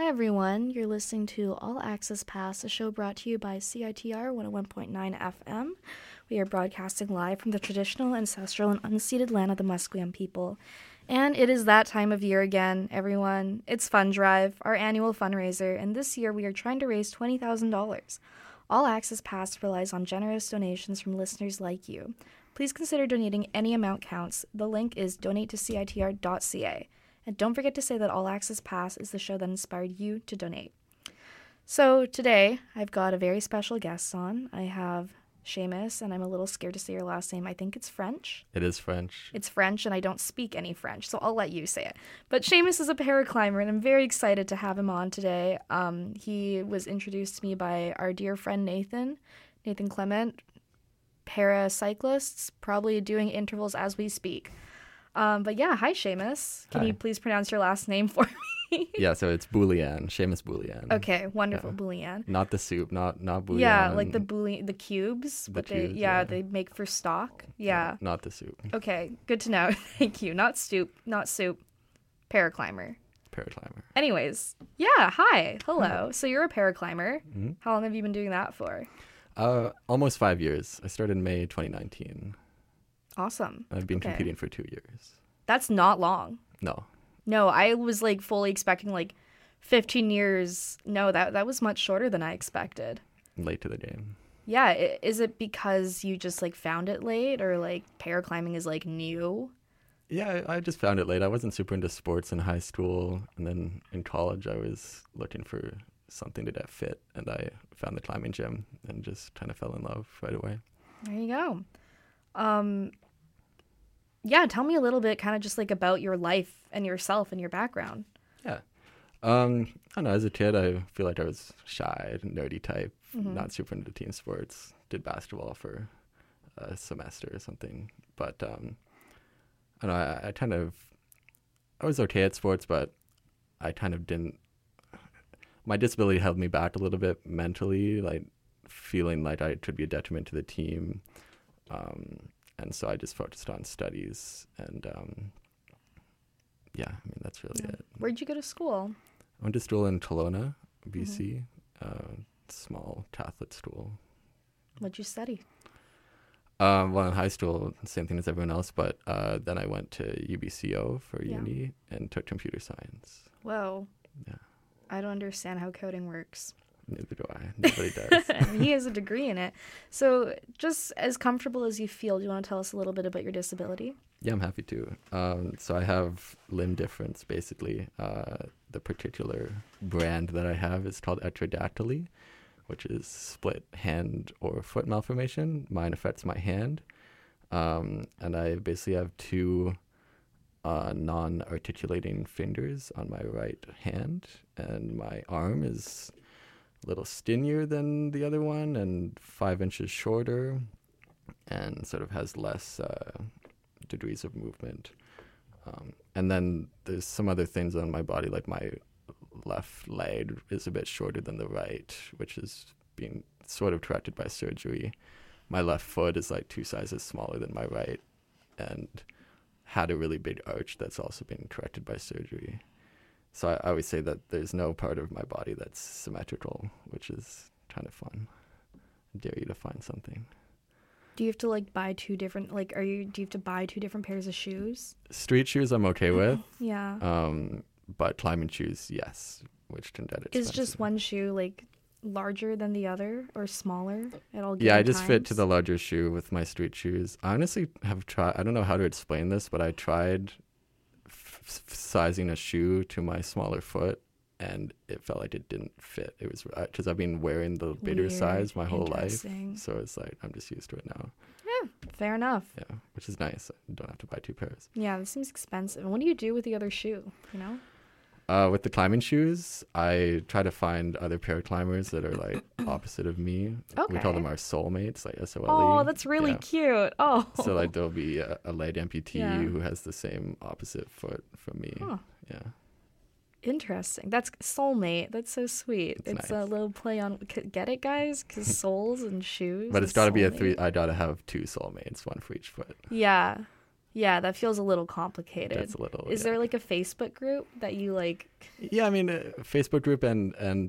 Hi everyone, you're listening to All Access Pass, a show brought to you by CITR 101.9 FM. We are broadcasting live from the traditional, ancestral, and unceded land of the Musqueam people. And it is that time of year again, everyone. It's Fund Drive, our annual fundraiser, and this year we are trying to raise $20,000. All Access Pass relies on generous donations from listeners like you. Please consider donating. Any amount counts. The link is donate2citr.ca. And don't forget to say that All Access Pass is the show that inspired you to donate. So today, I've got a very special guest on. I have Seamus, and I'm a little scared to say your last name. I think it's French. It is French. It's French, and I don't speak any French, so I'll let you say it. But Seamus is a paraclimber, and I'm very excited to have him on today. He was introduced to me by our dear friend Nathan Clement, paracyclists, probably doing intervals as we speak. But yeah, hi Seamus. Can you please pronounce your last name for me? Yeah, so it's Boulian, Seamus Boulian. Okay, wonderful, yeah. Boulian. Not the soup, not Boulian. Yeah, like the cubes. They make for stock. Yeah. Not the soup. Okay, good to know. Thank you. Not soup. Paraclimber. Anyways, yeah, hi. Hello. So you're a paraclimber. Mm-hmm. How long have you been doing that for? Almost 5 years. I started in May 2019. Awesome. I've been competing for 2 years. That's not long. No, I was like fully expecting like 15 years. No, that was much shorter than I expected. Late to the game. Yeah. Is it because you just like found it late, or like paraclimbing is like new? Yeah, I just found it late. I wasn't super into sports in high school. And then in college, I was looking for something to get fit. And I found the climbing gym and just kind of fell in love right away. There you go. Yeah, tell me a little bit kind of just like about your life and yourself and your background. Yeah. I don't know, as a kid, I feel like I was shy, nerdy type, not super into team sports, did basketball for a semester or something. But I don't know, I was okay at sports, but I kind of didn't, my disability held me back a little bit mentally, like feeling like I could be a detriment to the team. And so I just focused on studies, and that's really it. Where'd you go to school? I went to school in Kelowna, BC, small Catholic school. What'd you study? Well, in high school, same thing as everyone else, but then I went to UBCO for uni and took computer science. Whoa. Yeah. I don't understand how coding works. Neither do I. Nobody does. He has a degree in it. So just as comfortable as you feel, do you want to tell us a little bit about your disability? Yeah, I'm happy to. So I have limb difference, basically. The particular brand that I have is called ectrodactyly, which is split hand or foot malformation. Mine affects my hand. And I basically have two non-articulating fingers on my right hand, and my arm is a little skinnier than the other one and 5 inches shorter, and sort of has less degrees of movement. And then there's some other things on my body, like my left leg is a bit shorter than the right, which is being sort of corrected by surgery. My left foot is like 2 sizes smaller than my right, and had a really big arch that's also been corrected by surgery. So I always say that there's no part of my body that's symmetrical, which is kind of fun. I dare you to find something. Do you have to like buy two different, do you have to buy 2 different pairs of shoes? Street shoes I'm okay with. Yeah. But climbing shoes, yes, which can get expensive. Is just one shoe like larger than the other or smaller at all? Yeah, I just fit to the larger shoe with my street shoes. I honestly have tried, I don't know how to explain this, but I tried sizing a shoe to my smaller foot, and it felt like it didn't fit. It was because I've been wearing the bigger size my whole life, so it's like I'm just used to it now. Yeah, fair enough. Yeah, which is nice. I don't have to buy 2 pairs. Yeah, this seems expensive. And what do you do with the other shoe, you know? With the climbing shoes, I try to find other paraclimbers that are like opposite of me. Okay. We call them our soulmates, like SOLE. Oh, that's really cute. Oh. So like there'll be a leg amputee who has the same opposite foot from me. Huh. Yeah. Interesting. That's soulmate. That's so sweet. It's nice. A little play on. Get it, guys? Because souls and shoes. But it's got to be a 3. I got to have 2 soulmates, 1 for each foot. Yeah. Yeah, that feels a little complicated. That's a little. Is there like a Facebook group that you like? Yeah, I mean, Facebook group and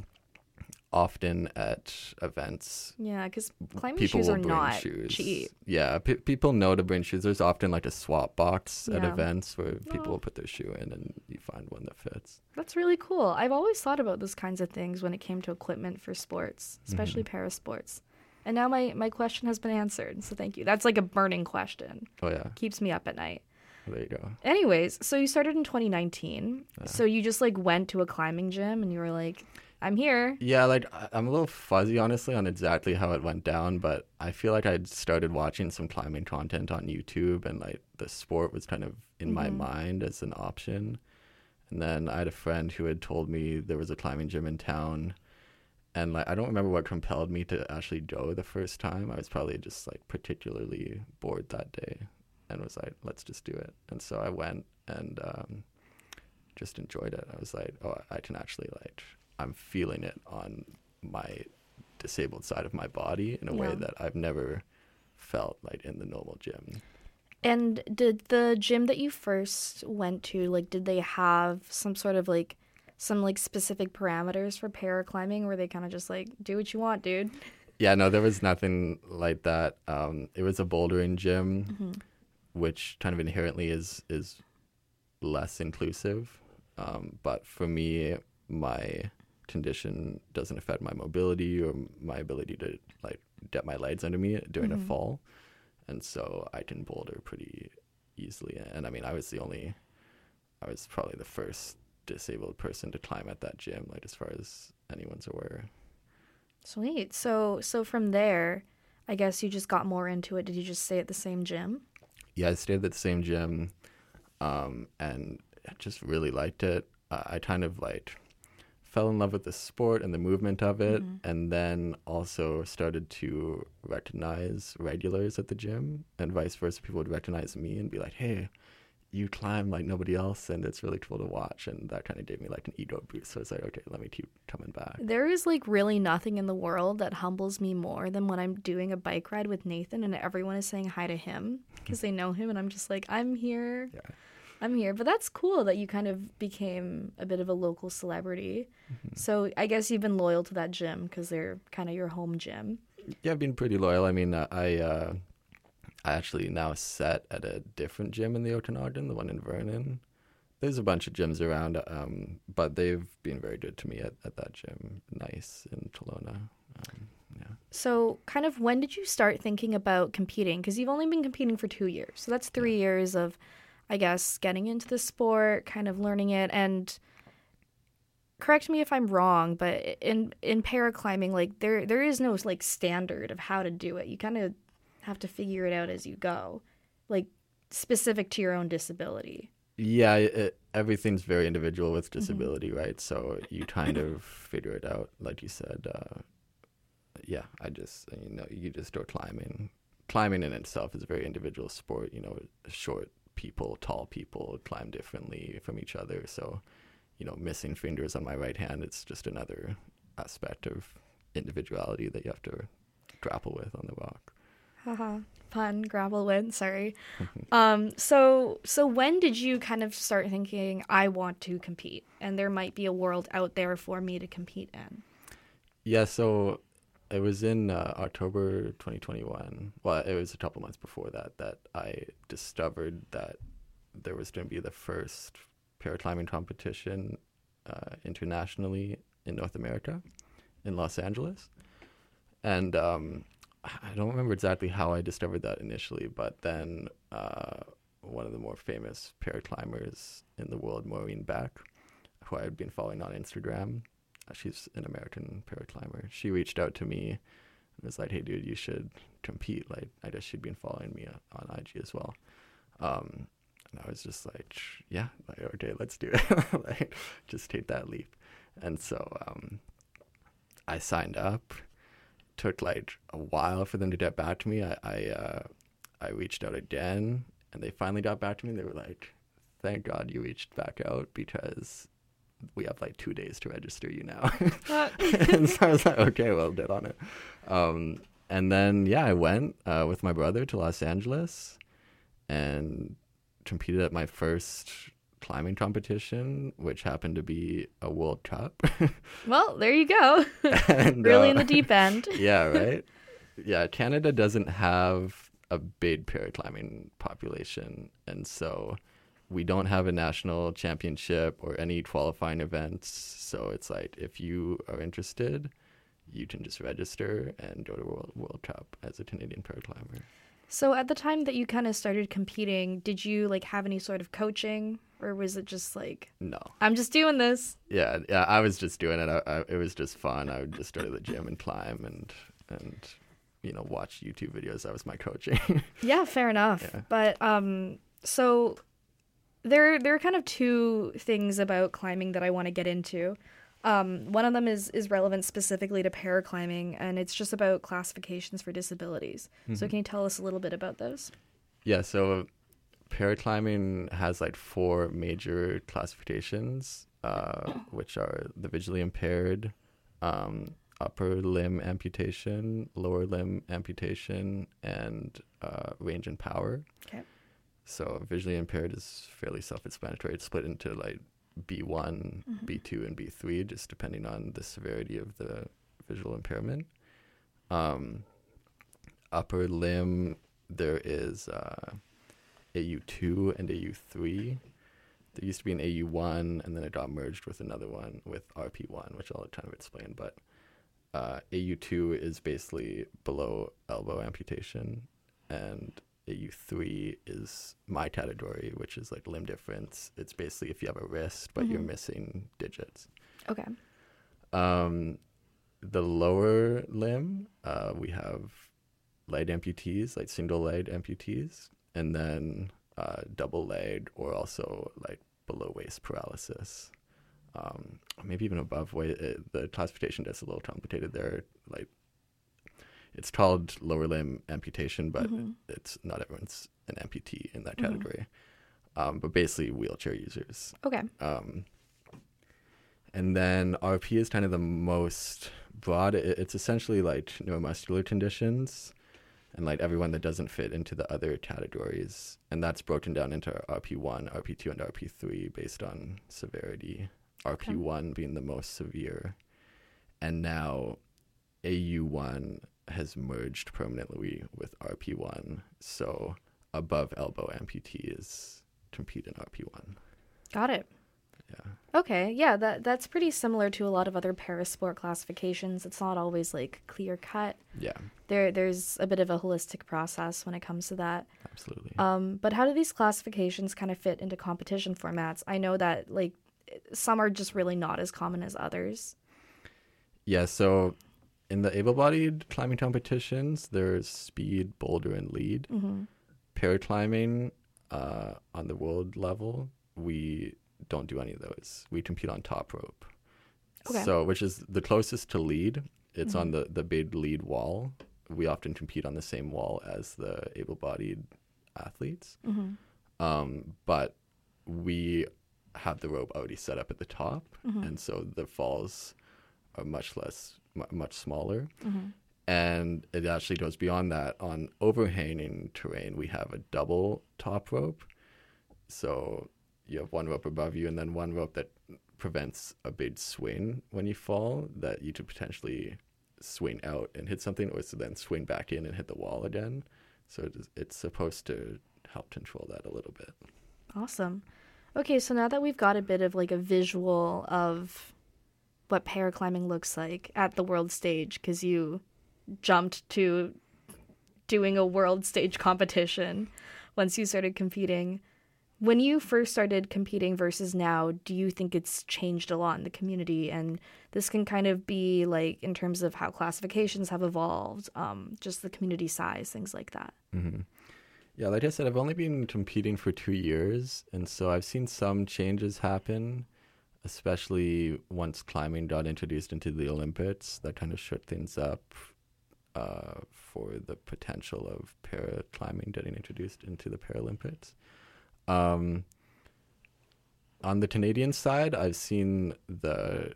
often at events. Yeah, because climbing People shoes will are bring not shoes. cheap. Yeah, people know to bring shoes. There's often like a swap box at Yeah. events where people Oh. will put their shoe in and you find one that fits. That's really cool. I've always thought about those kinds of things when it came to equipment for sports, especially parasports. And now my question has been answered, so thank you. That's like a burning question. Oh yeah, Keeps me up at night. there you go. Anyways, so you started in 2019. So you just like went to a climbing gym and you were like, I'm here. Yeah, like I'm a little fuzzy honestly on exactly how it went down, but I feel like I'd started watching some climbing content on YouTube and like the sport was kind of in my mind as an option. And then I had a friend who had told me there was a climbing gym in town. And like I don't remember what compelled me to actually go the first time. I was probably just like particularly bored that day and was like, let's just do it. And so I went and just enjoyed it. I was like, oh, I can actually like, I'm feeling it on my disabled side of my body in a way Yeah. that I've never felt like in the normal gym. And did the gym that you first went to, like, did they have some sort of like some like specific parameters for paraclimbing, or were they kind of just like, do what you want, dude? Yeah, no, there was nothing like that. It was a bouldering gym, which kind of inherently is less inclusive. But for me, my condition doesn't affect my mobility or my ability to like get my legs under me during a fall, and so I can boulder pretty easily. And I mean, I was probably the first disabled person to climb at that gym, like as far as anyone's aware. Sweet. So from there, I guess you just got more into it. Did you just stay at the same gym? Yeah, I stayed at the same gym, and I just really liked it. I kind of like fell in love with the sport and the movement of it, and then also started to recognize regulars at the gym, and vice versa. People would recognize me and be like, "Hey, you climb like nobody else, and it's really cool to watch." And that kind of gave me like an ego boost. So I was like, okay, let me keep coming back. There is like really nothing in the world that humbles me more than when I'm doing a bike ride with Nathan and everyone is saying hi to him because they know him, and I'm just like, I'm here. Yeah. I'm here. But that's cool that you kind of became a bit of a local celebrity. So I guess you've been loyal to that gym because they're kind of your home gym. Yeah, I've been pretty loyal. I mean, I actually now set at a different gym in the Okanagan, the one in Vernon. There's a bunch of gyms around, but they've been very good to me at that gym. Nice in Kelowna. Yeah. So kind of when did you start thinking about competing? Because you've only been competing for 2 years. So that's 3 years of, I guess, getting into the sport, kind of learning it. And correct me if I'm wrong, but in paraclimbing, like there is no like standard of how to do it. You kind of have to figure it out as you go, like specific to your own disability. Yeah, everything's very individual with disability, right? So you kind of figure it out, like you said. Yeah, you just go climbing. Climbing in itself is a very individual sport. Short people, tall people climb differently from each other. So, missing fingers on my right hand, it's just another aspect of individuality that you have to grapple with on the rock. Haha, fun, grapple with, sorry. So when did you kind of start thinking, I want to compete and there might be a world out there for me to compete in? Yeah, so it was in October 2021. Well, it was a couple months before that I discovered that there was going to be the first paraclimbing competition internationally in North America, in Los Angeles. And I don't remember exactly how I discovered that initially, but then one of the more famous paraclimbers in the world, Maureen Beck, who I had been following on Instagram, she's an American paraclimber. She reached out to me and was like, "Hey, dude, you should compete." Like, I guess she'd been following me on IG as well. And I was just like, "Yeah, like, okay, let's do it." Like, just take that leap. And so I signed up. Took like a while for them to get back to me. I reached out again, and they finally got back to me. They were like, "Thank God you reached back out because we have like 2 days to register you now." And so I was like, okay, well, get on it. And then, yeah, I went with my brother to Los Angeles, and competed at my first climbing competition, which happened to be a World Cup. Well, there you go. And, Really in the deep end. Yeah, right? Yeah, Canada doesn't have a big paraclimbing population, and so we don't have a national championship or any qualifying events. So it's like, if you are interested, you can just register and go to World Cup as a Canadian paraclimber. So at the time that you kind of started competing, did you like have any sort of coaching, or was it just like, No. I'm just doing this? Yeah, I was just doing it. It was just fun. I would just go to the gym and climb and watch YouTube videos. That was my coaching. Yeah, fair enough. Yeah. But so there are kind of two things about climbing that I want to get into. One of them is relevant specifically to paraclimbing, and it's just about classifications for disabilities. So can you tell us a little bit about those? Yeah, so paraclimbing has like 4 major classifications, which are the visually impaired, upper limb amputation, lower limb amputation, and range and power. Okay. So visually impaired is fairly self-explanatory. It's split into like B1, B2, and B3, just depending on the severity of the visual impairment. Upper limb, there is AU2 and AU3. There used to be an AU1, and then it got merged with another one with RP1, which I'll kind of explain. But AU2 is basically below elbow amputation, and AU3 is my category, which is like limb difference. It's basically if you have a wrist, but you're missing digits. Okay. The lower limb, we have leg amputees, like single leg amputees, and then double leg, or also like below waist paralysis. Maybe even above waist. The classification gets a little complicated there. Like, it's called lower limb amputation, but it's not everyone's an amputee in that category. But basically wheelchair users. Okay. And then RP is kind of the most broad. It's essentially like neuromuscular conditions, and like everyone that doesn't fit into the other categories. And that's broken down into RP1, RP2, and RP3 based on severity. RP1 being the most severe. And now AU1 has merged permanently with RP1. So above elbow amputees compete in RP1. Got it. Yeah. Okay, yeah, that's pretty similar to a lot of other parasport classifications. It's not always like clear cut. Yeah, There's a bit of a holistic process when it comes to that. absolutely. But how do these classifications kind of fit into competition formats? I know that like some are just really not as common as others. Yeah, so in the able-bodied climbing competitions, there's speed, boulder, and lead. Paraclimbing on the world level, we don't do any of those. We compete on top rope. Okay. So, which is the closest to lead. It's on the big lead wall. We often compete on the same wall as the able-bodied athletes. But we have the rope already set up at the top, and so the falls are much smaller. And it actually goes beyond that. On overhanging terrain, we have a double top rope. So you have one rope above you and then one rope that prevents a big swing when you fall, that you could potentially swing out and hit something, or so then swing back in and hit the wall again. So it's supposed to help control that a little bit. Awesome. Okay, so now that we've got a bit of like a visual of what paraclimbing looks like at the world stage, because you jumped to doing a world stage competition once you started competing. When you first started competing versus now, do you think it's changed a lot in the community? And this can kind of be like in terms of how classifications have evolved, just the community size, things like that. Yeah, like I said, I've only been competing for 2 years, and so I've seen some changes happen, especially once climbing got introduced into the Olympics. That kind of shook things up for the potential of paraclimbing getting introduced into the Paralympics. On the Canadian side, I've seen the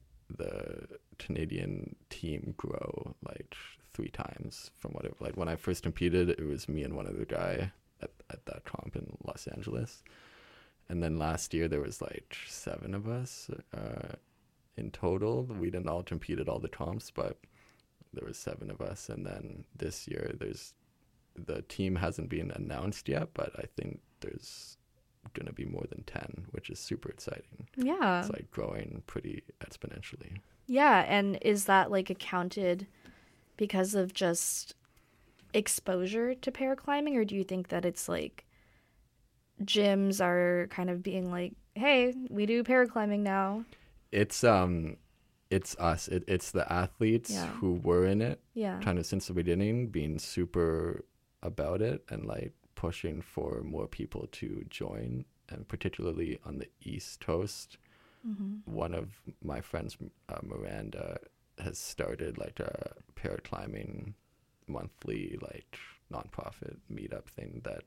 Canadian team grow like 3 times from whatever. Like when I first competed, it was me and one other guy at that comp in Los Angeles. And then last year there was like 7 of us in total. We didn't all compete at all the comps, but there was 7 of us. And then this year the team hasn't been announced yet, but I think there's going to be more than 10, which is super exciting. Yeah. It's like growing pretty exponentially. Yeah, and is that like accounted because of just exposure to paraclimbing, or do you think that it's like gyms are kind of being like, hey, we do paraclimbing now? It's us. It's the athletes who were in it, kind of since the beginning, being super about it and like pushing for more people to join, and particularly on the East Coast. Mm-hmm. One of my friends, Miranda, has started like a paraclimbing monthly like nonprofit meetup thing that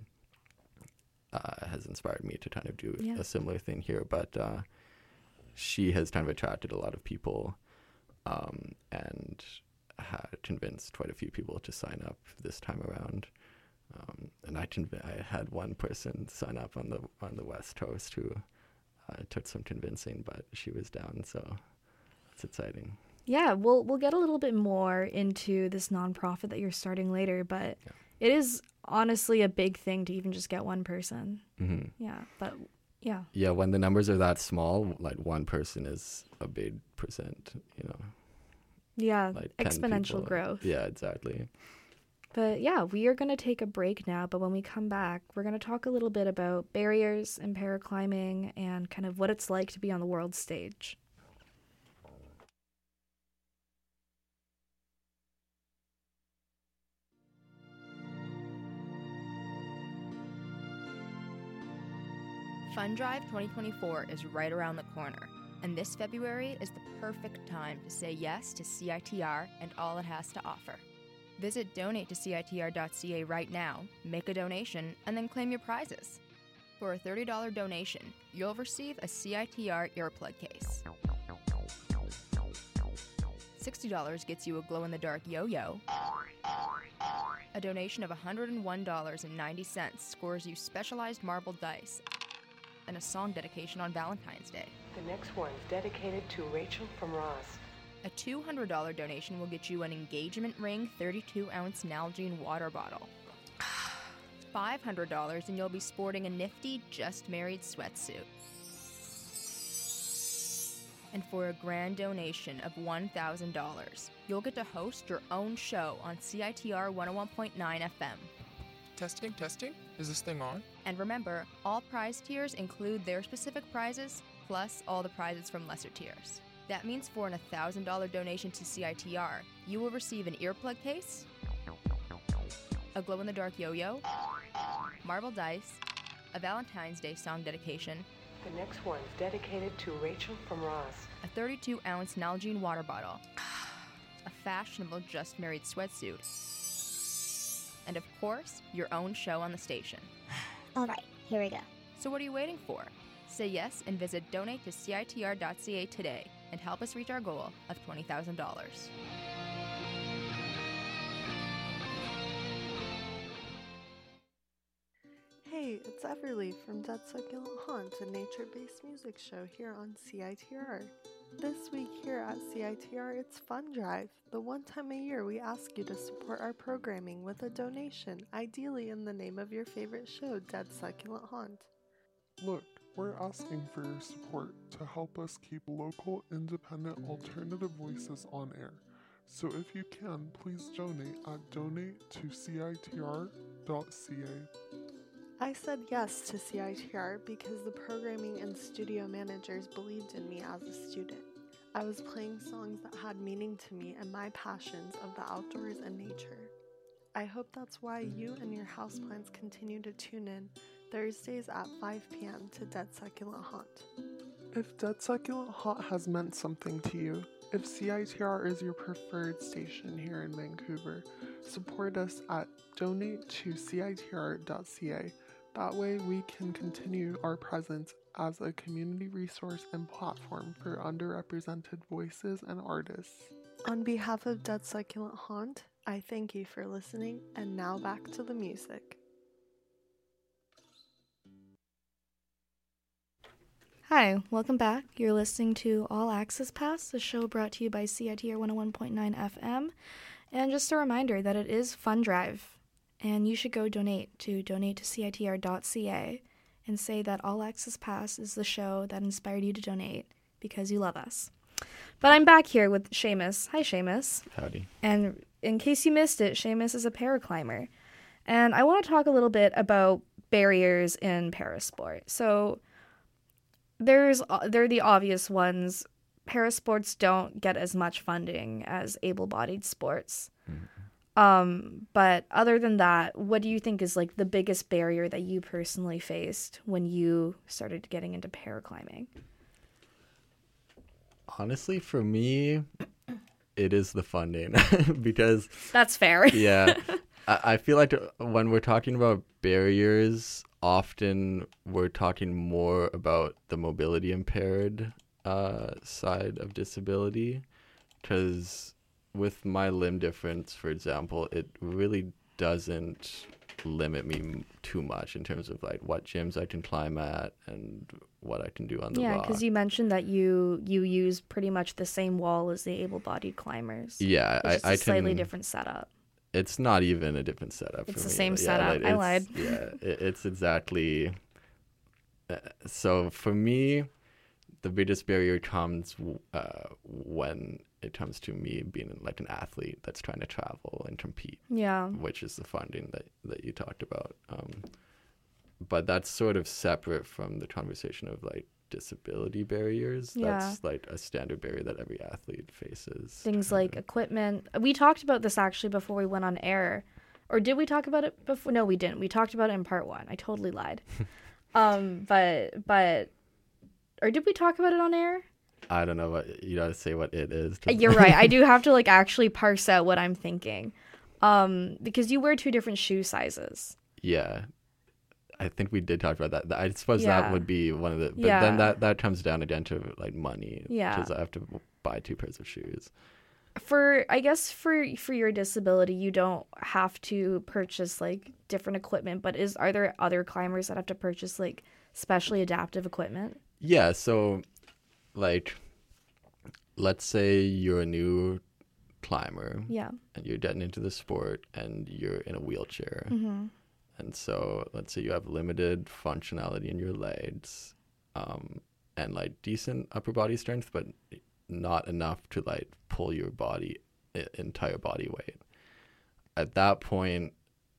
has inspired me to kind of do a similar thing here. But she has kind of attracted a lot of people and had convinced quite a few people to sign up this time around. And I had one person sign up on the West Coast who took some convincing, but she was down, so it's exciting. Yeah, we'll get a little bit more into this nonprofit that you're starting later, but it is honestly a big thing to even just get one person. Mm-hmm. Yeah, but yeah. Yeah, when the numbers are that small, like one person is a big percent, Yeah, like exponential growth. Yeah, exactly. But yeah, we are going to take a break now, but when we come back, we're going to talk a little bit about barriers in paraclimbing and kind of what it's like to be on the world stage. Fun Drive 2024 is right around the corner, and this February is the perfect time to say yes to CITR and all it has to offer. Visit donate-to-CITR.ca right now, make a donation, and then claim your prizes. For a $30 donation, you'll receive a CITR earplug case. $60 gets you a glow-in-the-dark yo-yo. A donation of $101.90 scores you specialized marble dice and a song dedication on Valentine's Day. The next one's dedicated to Rachel from Ross. A $200 donation will get you an engagement ring 32-ounce Nalgene water bottle. $500 and you'll be sporting a nifty Just Married sweatsuit. And for a grand donation of $1,000, you'll get to host your own show on CITR 101.9 FM. Testing? Is this thing on? And remember, all prize tiers include their specific prizes, plus all the prizes from lesser tiers. That means for an $1,000 donation to CITR, you will receive an earplug case, a glow-in-the-dark yo-yo, marble dice, a Valentine's Day song dedication. The next one's dedicated to Rachel from Ross. A 32-ounce Nalgene water bottle, a fashionable Just Married sweatsuit, and of course, your own show on the station. All right, here we go. So what are you waiting for? Say yes and visit donate-to-CITR.ca today and help us reach our goal of $20,000. Hey, it's Everly from Dead Succulent Haunt, a nature-based music show here on CITR. This week here at CITR, it's Fun Drive, the one time a year we ask you to support our programming with a donation, ideally in the name of your favorite show, Dead Succulent Haunt. Look, we're asking for your support to help us keep local, independent, alternative voices on air. So if you can, please donate at donate-to-CITR.ca. I said yes to CITR because the programming and studio managers believed in me as a student. I was playing songs that had meaning to me and my passions of the outdoors and nature. I hope that's why you and your houseplants continue to tune in Thursdays at 5 p.m. to Dead Succulent Haunt. If Dead Succulent Haunt has meant something to you, if CITR is your preferred station here in Vancouver, support us at donate-to-CITR.ca. That way we can continue our presence as a community resource and platform for underrepresented voices and artists. On behalf of Dead Succulent Haunt, I thank you for listening, and now back to the music. Hi, welcome back. You're listening to All Access Pass, a show brought to you by CITR 101.9 FM. And just a reminder that it is Fund Drive, and you should go donate to CITR.ca and say that All Access Pass is the show that inspired you to donate because you love us. But I'm back here with Seamus. Hi, Seamus. Howdy. And in case you missed it, Seamus is a paraclimber. And I want to talk a little bit about barriers in parasport. So there are the obvious ones. Parasports don't get as much funding as able-bodied sports. But other than that, what do you think is like the biggest barrier that you personally faced when you started getting into paraclimbing? Honestly, for me, it is the funding because That's fair. yeah, I feel like when we're talking about barriers, often we're talking more about the mobility impaired side of disability, because with my limb difference, for example, it really doesn't limit me too much in terms of like what gyms I can climb at and what I can do on the Yeah, rock. because you mentioned that you use pretty much the same wall as the able-bodied climbers. Yeah, It's just I a slightly can. different setup. It's not even a different setup. It's for the me. same Yeah, setup. like, I lied. Yeah, it's exactly. So for me, the biggest barrier comes when it comes to me being like an athlete that's trying to travel and compete, Yeah. which is the funding that you talked about. But that's sort of separate from the conversation of like disability barriers. Yeah. That's like a standard barrier that every athlete faces. Things kind like of. equipment. We talked about this actually before we went on air. Or did we talk about it before? No, we didn't. We talked about it in part 1. I totally lied. But or did we talk about it on air? I don't know what you gotta say what it is. You're right. I do have to like actually parse out what I'm thinking. Because you wear 2 different shoe sizes. Yeah. I think we did talk about that. I suppose Yeah. that would be one of the. But Yeah. then that comes down again to like money. Yeah. Because I have to buy 2 pairs of shoes. I guess for your disability, you don't have to purchase like different equipment, but are there other climbers that have to purchase like specially adaptive equipment? Yeah. So, like, let's say you're a new climber Yeah. and you're getting into the sport and you're in a wheelchair. Mm-hmm. And so let's say you have limited functionality in your legs, and like decent upper body strength, but not enough to like pull your entire body weight. At that point,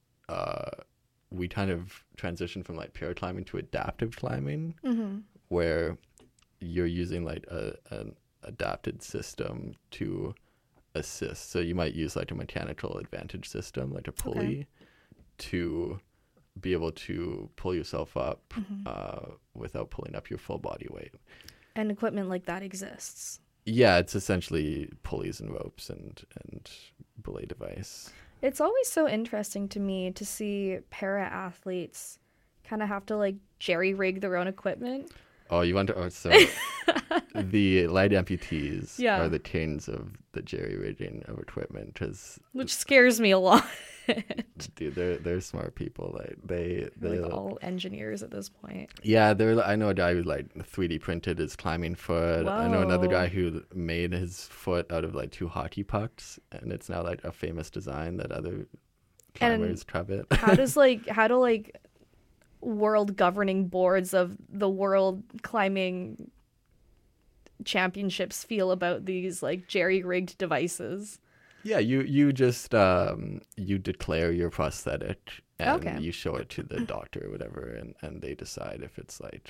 we kind of transition from like paraclimbing to adaptive climbing, Mm-hmm. where you're using like an adapted system to assist. So you might use like a mechanical advantage system, like a pulley, to be able to pull yourself up without pulling up your full body weight. And equipment like that exists. Yeah, it's essentially pulleys and ropes and belay device. It's always so interesting to me to see para athletes kind of have to like jerry rig their own equipment. Oh, you want to? Oh, so the leg amputees Yeah. are the kings of the jerry rigging of equipment, because Which scares me a lot. dude, they're smart people. Like they Like all engineers at this point. yeah. I know a guy who like 3D printed his climbing foot. I know another Whoa. guy who made his foot out of like 2 hockey pucks, and it's now like a famous design that other climbers covet. How do world governing boards of the world climbing championships feel about these like jerry rigged devices? Yeah, you just you declare your prosthetic and Okay. you show it to the doctor or whatever, and they decide if it's like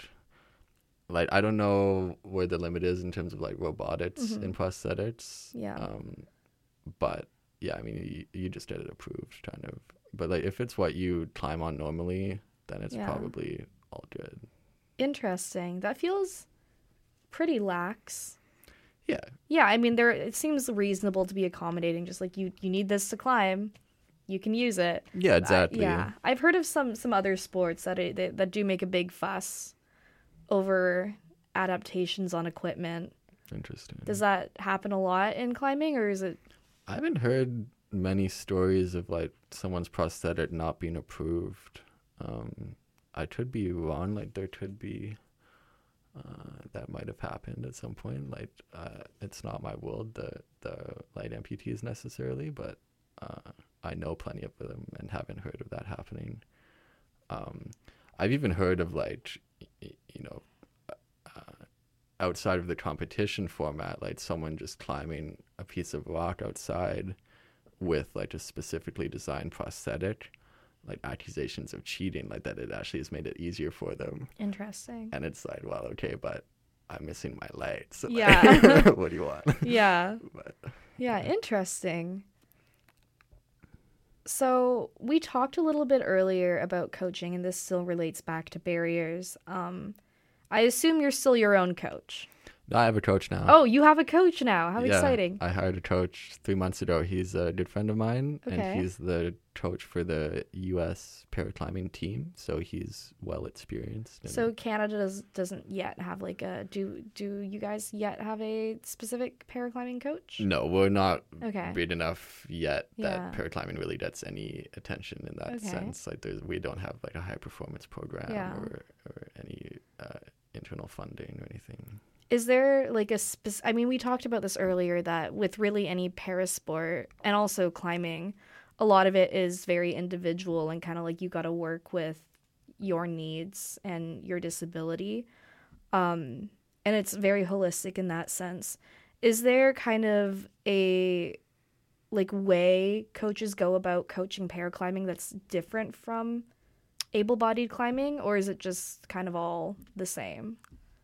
I don't know where the limit is in terms of like robotics in prosthetics. Yeah. But yeah, I mean you just get it approved kind of. But like if it's what you climb on normally, then it's Yeah. probably all good. Interesting. That feels pretty lax. Yeah. Yeah, I mean, it seems reasonable to be accommodating. Just like you need this to climb, you can use it. Yeah, exactly. Yeah, I've heard of some other sports that do make a big fuss over adaptations on equipment. Interesting. Does that happen a lot in climbing, or is it? I haven't heard many stories of like someone's prosthetic not being approved. I could be wrong. Like there could be, that might have happened at some point. Like, it's not my world, the light amputees necessarily, but I know plenty of them and haven't heard of that happening. I've even heard of, like, outside of the competition format, like someone just climbing a piece of rock outside with like a specifically designed prosthetic, like accusations of cheating, like that it actually has made it easier for them. Interesting. And it's like, well, okay, but I'm missing my leg. So Yeah. like, what do you want? Yeah. But, Yeah, interesting. So we talked a little bit earlier about coaching, and this still relates back to barriers. I assume you're still your own coach. no, I have a coach now. Oh, you have a coach now. How Yeah, exciting. I hired a coach 3 months ago. He's a good friend of mine, Okay. and he's the coach for the U.S. paraclimbing team, so he's well experienced. And So Canada doesn't yet have like a do you guys yet have a specific paraclimbing coach? no, we're not Okay. big enough yet that Yeah. paraclimbing really gets any attention in that Okay. sense. Like, we don't have like a high performance program Yeah. or any internal funding or anything. Is there like I mean, we talked about this earlier that with really any parasport and also climbing, a lot of it is very individual and kind of like you got to work with your needs and your disability. And it's very holistic in that sense. Is there kind of a like way coaches go about coaching paraclimbing that's different from able-bodied climbing, or is it just kind of all the same?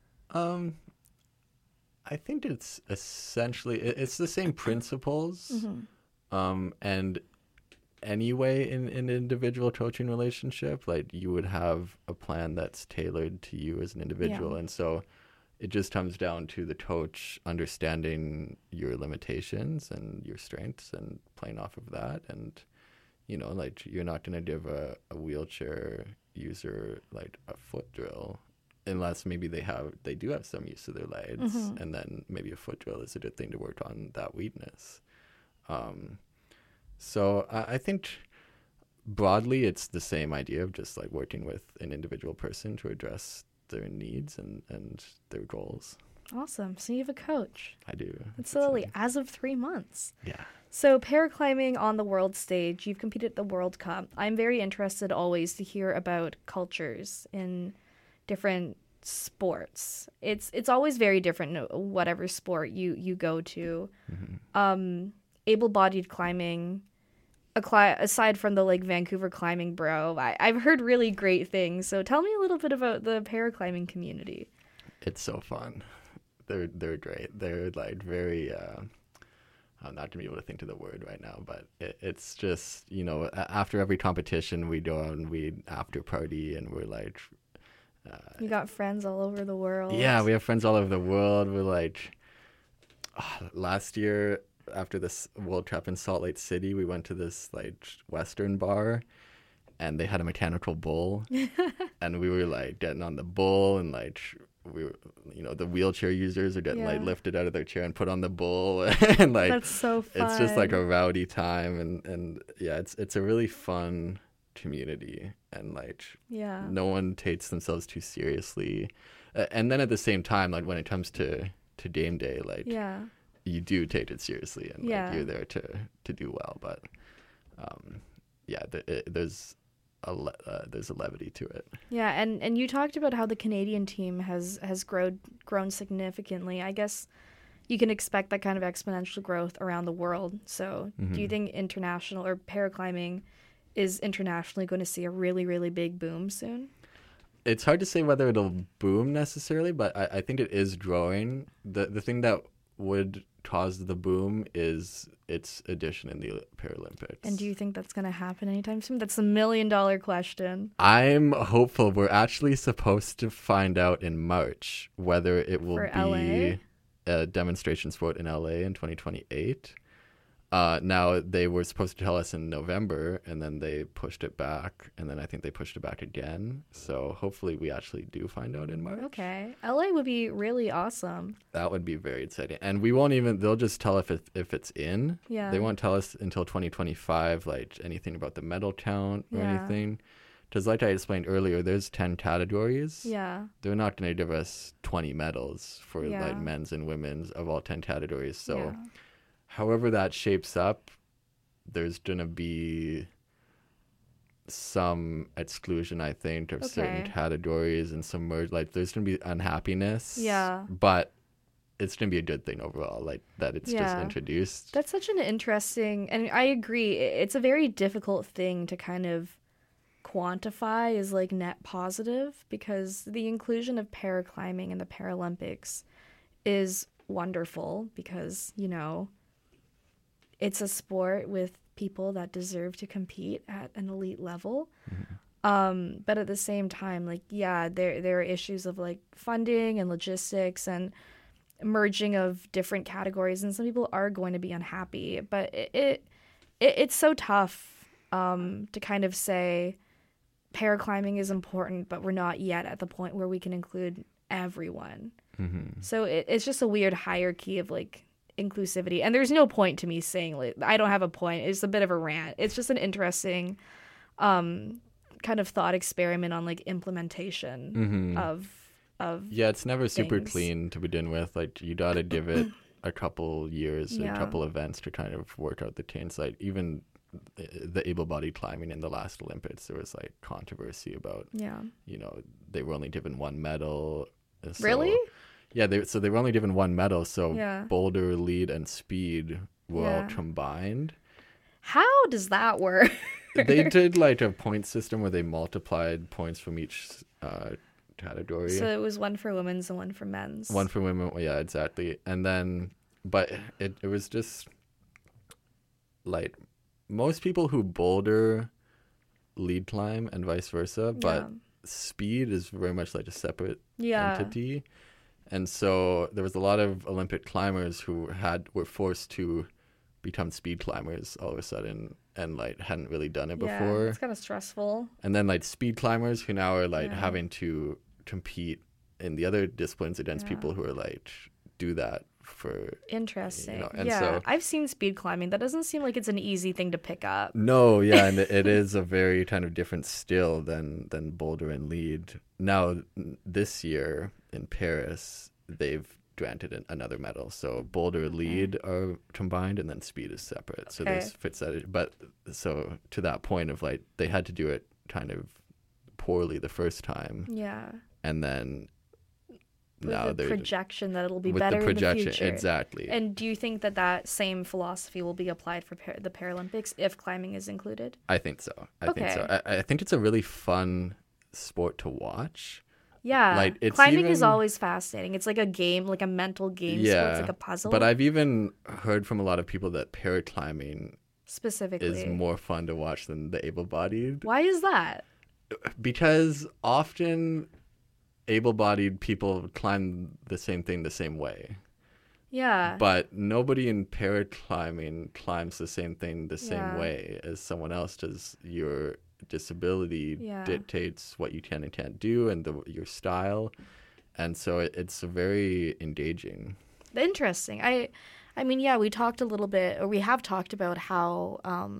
I think it's essentially it's the same principles, and anyway in an individual coaching relationship, like you would have a plan that's tailored to you as an individual, Yeah. and so it just comes down to the coach understanding your limitations and your strengths and playing off of that. And like, you're not going to give a wheelchair user like a foot drill unless maybe they do have some use of their legs, and then maybe a foot drill is a good thing to work on that weakness. So I think broadly it's the same idea of just like working with an individual person to address their needs and their goals. Awesome. So you have a coach. I do. That's literally as of 3 months. Yeah. So paraclimbing on the world stage, you've competed at the World Cup. I'm very interested always to hear about cultures in different sports. It's always very different, whatever sport you go to. Able-bodied climbing, aside from the like Vancouver Climbing Bro, I've heard really great things. So tell me a little bit about the paraclimbing community. It's so fun. They're great. They're like very I'm not gonna be able to think to the word right now, but it's just, after every competition we go and we after party, and we're like, You got friends all over the world. yeah, we have friends all over the world. We're like, last year after this World Cup in Salt Lake City, we went to this like Western bar, and they had a mechanical bull, and we were like getting on the bull, and like we were, the wheelchair users are getting like lifted out of their chair and put on the bull, and like That's so fun. it's just like a rowdy time, and yeah, it's a really fun community, and like no one takes themselves too seriously, and then at the same time, like when it comes to game day, like you do take it seriously, and like you're there to do well, but there's a levity to it. Yeah, and you talked about how the Canadian team has grown significantly. I guess you can expect that kind of exponential growth around the world. So do you think international or paraclimbing is internationally going to see a really, really big boom soon? It's hard to say whether it'll boom necessarily, but I think it is growing. The thing that would cause the boom is its addition in the Paralympics. And do you think that's going to happen anytime soon? That's $1 million question. I'm hopeful. We're actually supposed to find out in March whether it will be a demonstration sport in LA in 2028. Now, they were supposed to tell us in November, and then they pushed it back, and then I think they pushed it back again. So hopefully we actually do find out in March. Okay. LA would be really awesome. That would be very exciting. And they'll just tell if it's in. Yeah. They won't tell us until 2025, like anything about the medal count or anything. Because like I explained earlier, there's 10 categories. Yeah. They're not going to give us 20 medals for Yeah. like men's and women's of all 10 categories. So Yeah. however that shapes up, there's going to be some exclusion, I think, of certain Okay. categories and some merge. Like there's going to be unhappiness. Yeah. But it's going to be a good thing overall, like that it's just Yeah. introduced. That's such an interesting, and I agree. It's a very difficult thing to kind of quantify as like net positive, because the inclusion of paraclimbing in the Paralympics is wonderful because, you know, it's a sport with people that deserve to compete at an elite level. But at the same time, like, yeah, there are issues of like funding and logistics and merging of different categories, and some people are going to be unhappy. But it's so tough to kind of say paraclimbing is important, but we're not yet at the point where we can include everyone. So it's just a weird hierarchy of like inclusivity, and there's no point to me saying like I don't have a point. It's a bit of a rant. It's just an interesting kind of thought experiment on like implementation of Yeah, it's never super things. clean to begin with. Like you gotta give it a couple years, Yeah. a couple events to kind of work out the kinks. Like even the able-bodied climbing in the last Olympics, there was like controversy about, yeah. you know, they were only given one medal. So, Really? Yeah, they were only given one medal. So Yeah. boulder, lead, and speed were all Yeah. combined. How does that work? They did like a point system where they multiplied points from each category. So it was one for women's and one for men's. One for women, yeah, exactly. And then, but it was just like most people who boulder lead climb and vice versa, but speed is very much like a separate Yeah. entity. And so there was a lot of Olympic climbers who were forced to become speed climbers all of a sudden and like hadn't really done it Yeah, before. it's kind of stressful. And then like speed climbers who now are like Yeah. having to compete in the other disciplines against people who are like do that for Interesting. You know, and yeah, so- I've seen speed climbing. That doesn't seem like it's an easy thing to pick up. No, yeah, and it is a very kind of different skill than boulder and lead. Now this year in Paris, they've granted another medal. So boulder lead are combined and then speed is separate. So there's fits that. But so to that point of like they had to do it kind of poorly the first time, Yeah. and then With now the they're projection that it'll be with better the projection in the future. exactly. And do you think that that same philosophy will be applied for the Paralympics if climbing is included? I think so. I think so. Okay. I think it's a really fun sport to watch. Yeah. Like, it's climbing is even- always fascinating. It's like a game, like a mental game sport. It's like a puzzle. But I've even heard from a lot of people that paraclimbing specifically. is more fun to watch than the able-bodied. Why is that? Because often able-bodied people climb the same thing the same way. Yeah. But nobody in paraclimbing climbs the same thing the same Yeah. way as someone else does. Your disability Yeah. dictates what you can and can't do and your style. And so it's very engaging. Interesting. I mean, yeah, we talked a little bit, or we have talked about how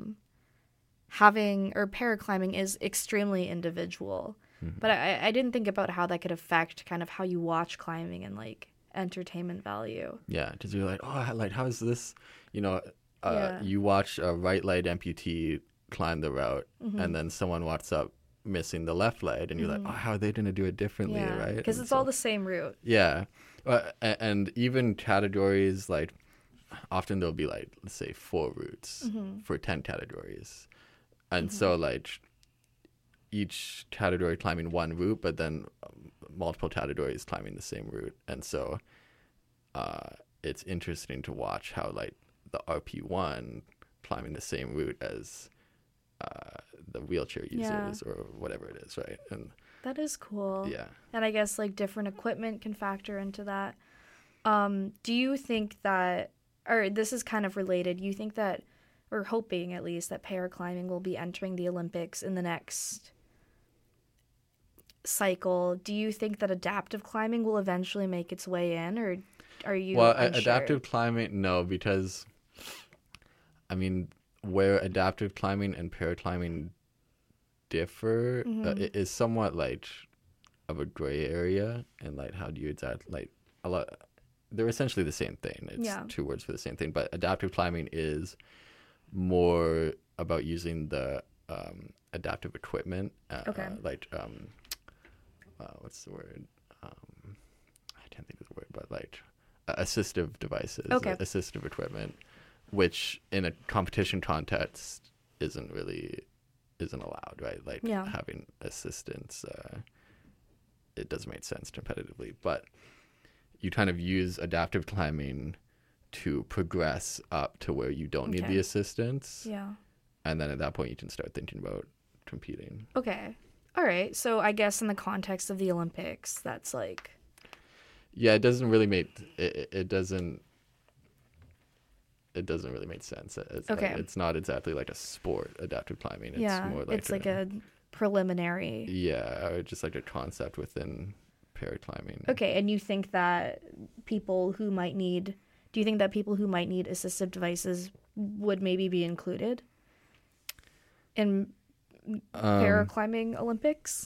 having or paraclimbing is extremely individual. But I didn't think about how that could affect kind of how you watch climbing and like entertainment value. Yeah, because you're like, oh, like how is this? You know, Yeah. you watch a right leg amputee climb the route, Mm-hmm. and then someone walks up missing the left leg, and you're like, oh, how are they going to do it differently, Yeah, right? because And it's so- all the same route. Yeah, and even categories like often there'll be like let's say 4 routes for 10 categories, and so like each category climbing one route, but then multiple categories climbing the same route, and so it's interesting to watch how like the RP1 climbing the same route as the wheelchair users or whatever it is, right? And That is cool. yeah. And I guess like different equipment can factor into that. Do you think that, or this is kind of related, you think that, or hoping at least, that paraclimbing will be entering the Olympics in the next cycle? Do you think that adaptive climbing will eventually make its way in, or are you unsure? Adaptive climbing, no, because I mean, where adaptive climbing and paraclimbing differ is somewhat like of a gray area, and like how do you exactly like a lot. They're essentially the same thing. It's two words for the same thing, but adaptive climbing is more about using the adaptive equipment. What's the word? I can't think of the word, but like assistive devices, assistive equipment, which in a competition context isn't allowed, right? Like having assistance, it doesn't make sense competitively, but you kind of use adaptive climbing to progress up to where you don't need the assistance. Yeah. And then at that point you can start thinking about competing. Okay. All right. So I guess in the context of the Olympics, that's like... Yeah, it doesn't really make... It doesn't really make sense. It's not exactly like a sport, adaptive climbing. It's more like... It's like a preliminary... Yeah, or just like a concept within paraclimbing. Okay, and you think that people who might need... Do you think that people who might need assistive devices would maybe be included in paraclimbing Olympics?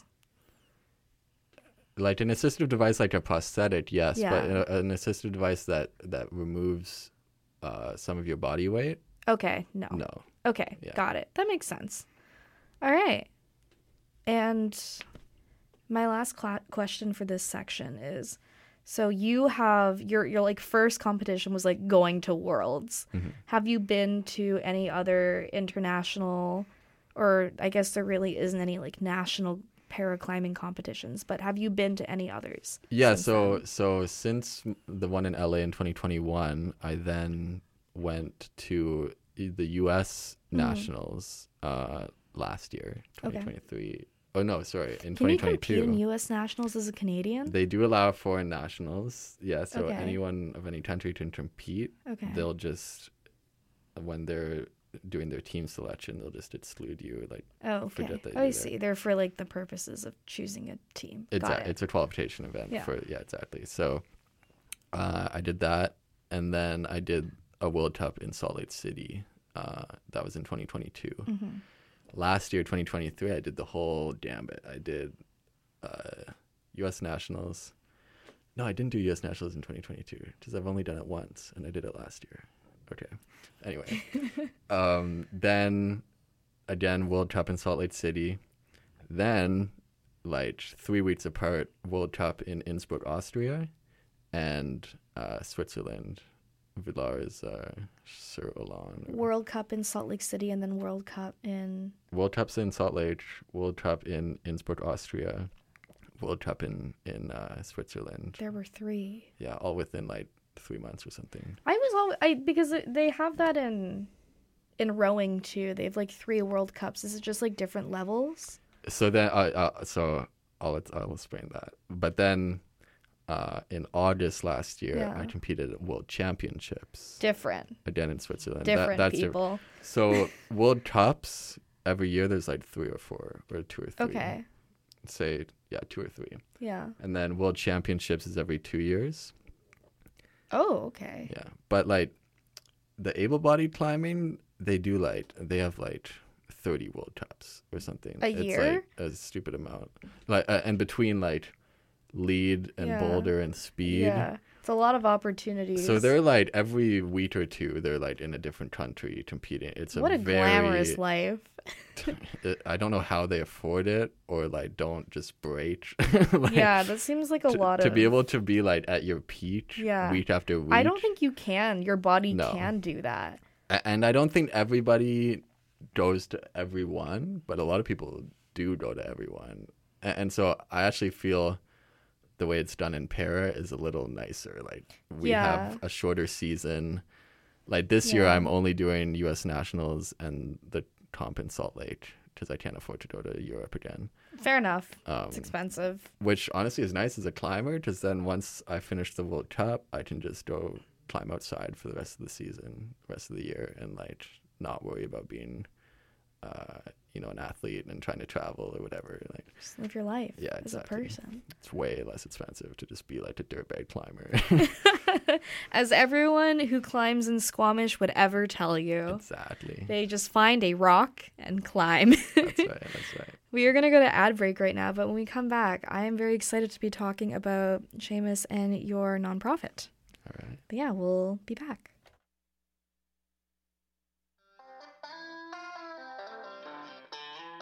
Like an assistive device, like a prosthetic, yes, but an assistive device that removes some of your body weight. Okay, no. Okay, got it. That makes sense. All right, and my last question for this section is: so you have your like first competition was like going to Worlds. Mm-hmm. Have you been to any other international, or I guess there really isn't any like national paraclimbing competitions, but have you been to any others? Yeah, so since the one in LA in 2021, I then went to the US Nationals last year, 2023. Okay. Oh no, sorry, in 2022. Can you compete in US Nationals as a Canadian? They do allow foreign nationals. Yeah, so anyone of any country can compete. Okay. They'll just, when they're doing their team selection, they'll just exclude you. Like, forget that. I see. They're for like the purposes of choosing a team. It's a qualification event. Exactly. So I did that, and then I did a World Cup in Salt Lake City. That was in 2022. Mm-hmm. Last year, 2023, I did the whole gambit. I did U.S. Nationals. No, I didn't do U.S. Nationals in 2022 because I've only done it once, and I did it last year. Okay. Anyway, then again, World Cup in Salt Lake City. Then, like 3 weeks apart, World Cup in Innsbruck, Austria, and Switzerland. Villars sur Olan. World Cup in Salt Lake City, and then World Cup's in Salt Lake, World Cup in Innsbruck, Austria, World Cup in Switzerland. There were 3. Yeah, all within like 3 months or something. Because they have that in rowing too. They have like 3 World Cups. Is it just like different levels? So then, I'll explain that. But then, in August last year, I competed at World Championships. Different. Again in Switzerland. That's people. So World Cups every year, there's like 3 or 4 or 2 or 3. Okay. Say 2 or 3. Yeah. And then World Championships is every 2 years. Oh, okay. Yeah, but like the able-bodied climbing, they have like 30 World Cups or something. A year? It's like a stupid amount. Like and between like lead and boulder and speed. Yeah, it's a lot of opportunities. So they're like every week or two, they're like in a different country competing. It's what a glamorous life. I don't know how they afford it, or like don't just break. That seems like a lot to be able to be like at your peak week after week. I don't think you can. Your body can do that. And I don't think everybody goes to every one, but a lot of people do go to every one. And so I actually feel the way it's done in para is a little nicer. Like we have a shorter season. Like this year, I'm only doing U.S. Nationals and the comp in Salt Lake because I can't afford to go to Europe again. Fair enough. It's expensive. Which honestly is nice as a climber, because then once I finish the World Cup, I can just go climb outside for the rest of the season, rest of the year, and like not worry about being, an athlete and trying to travel or whatever. Like, just live your life yeah, as exactly. a person. It's way less expensive to just be like a dirtbag climber. As everyone who climbs in Squamish would ever tell you. Exactly. They just find a rock and climb. That's right. We are going to go to ad break right now, but when we come back, I am very excited to be talking about Seamus and your nonprofit. All right. But yeah, we'll be back.